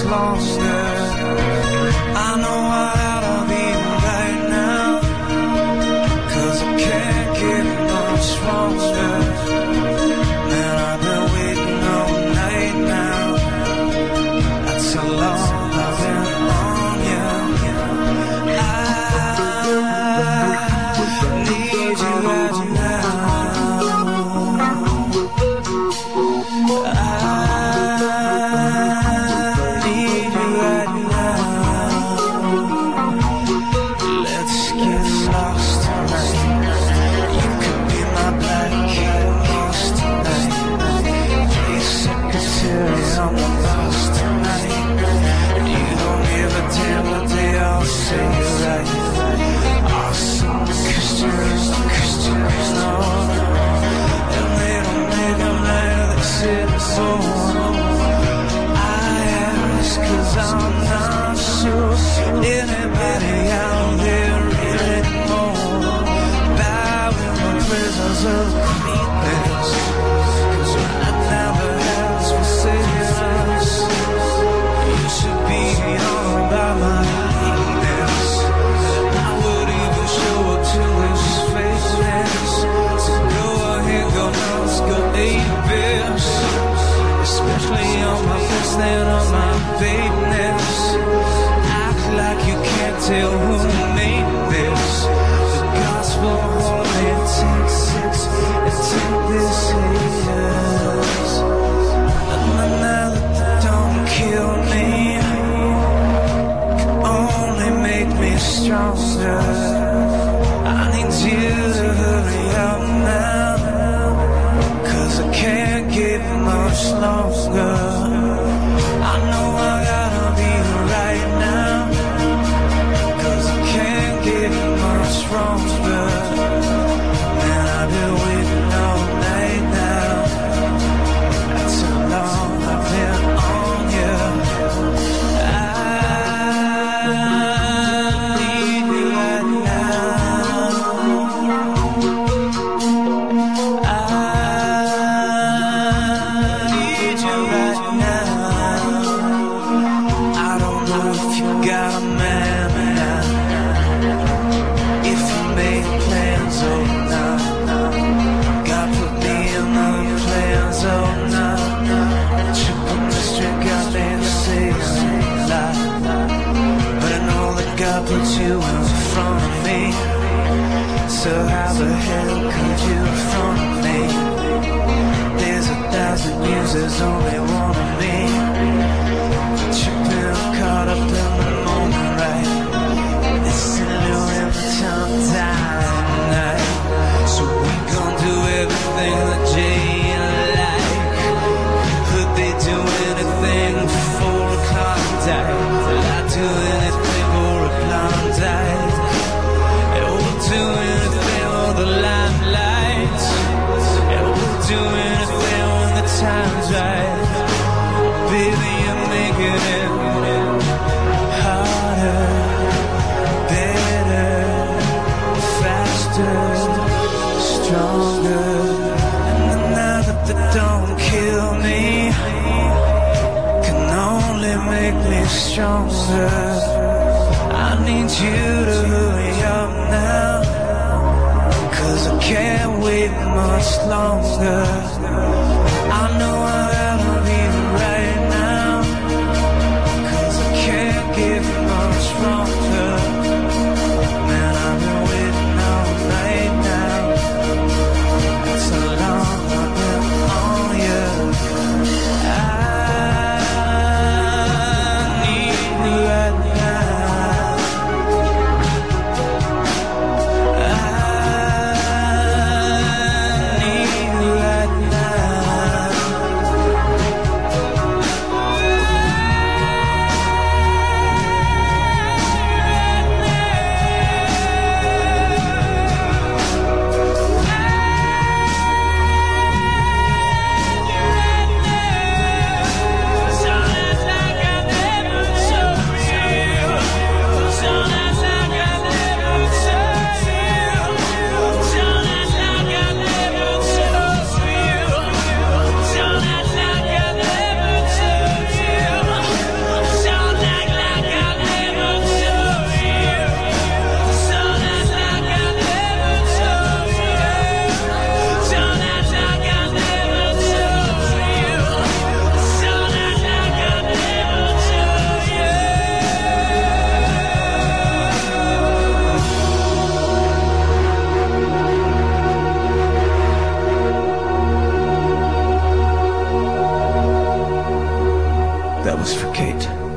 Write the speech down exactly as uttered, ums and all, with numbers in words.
longer. I know I gotta be right now, 'cause I can't get much stronger. Man, I've been waiting all night now. That's how long I've been on you. I need you right now. Anybody out there really more bowing the prisons of greatness? 'Cause right now the hands will save us. You should be all about my weakness. I would even show up to his fakeness. So go ahead, go nuts, go ape-ish, especially on my face and on my babeness. Like you can't tell who made this. The gospel only takes six and take this haters. Another don't kill me, can only make me stronger. I need you to hurry up now, 'cause I can't get much longer. I know I gotta be right now, stronger. Man, I've been waiting all night now. That's how long I've been on you. I need you right now. I need you right now. I don't know if you got a man now. If you made plans, oh no, no. God put me in the plans, oh no, no. Chip on the string got me to say a lie. But I know that God put you in front of me. So how the hell could you front of me? There's a thousand years, there's only one of me. But you've been caught up in the moment, right? It's in every time tonight. So we gon' do everything that Jay like. Could they do anything for a Klondike? Will I do anything for a Klondike? And we'll do anything for the limelight. And we'll do anything when the time's right. Baby, you're making it harder, better, faster, stronger. And another that don't kill me can only make me stronger. I need you to hurry up now, 'cause I can't wait much longer. I know I gotta be right now, 'cause I can't get much stronger. Man, I've been waiting all night now. That's how long I've been on you. I need you right now. I need you right now. That was for Kate.